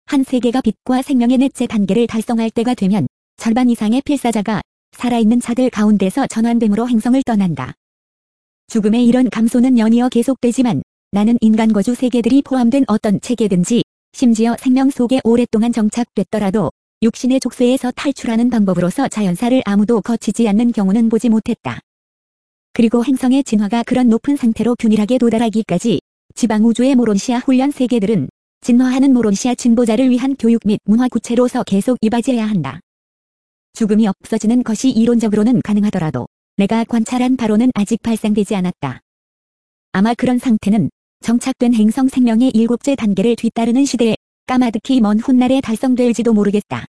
한 세계가 빛과 생명의 넷째 단계를 달성할 때가 되면 절반 이상의 필사자가 살아있는 자들 가운데서 전환됨으로 행성을 떠난다. 죽음의 이런 감소는 연이어 계속되지만 나는 인간 거주 세계들이 포함된 어떤 체계든지 심지어 생명 속에 오랫동안 정착됐더라도 육신의 족쇄에서 탈출하는 방법으로서 자연사를 아무도 거치지 않는 경우는 보지 못했다. 그리고 행성의 진화가 그런 높은 상태로 균일하게 도달하기까지 지방우주의 모론시아 훈련 세계들은 진화하는 모론시아 진보자를 위한 교육 및 문화 구체로서 계속 이바지해야 한다. 죽음이 없어지는 것이 이론적으로는 가능하더라도 내가 관찰한 바로는 아직 발생되지 않았다. 아마 그런 상태는 정착된 행성 생명의 7째 단계를 뒤따르는 시대에 까마득히 먼 훗날에 달성될지도 모르겠다.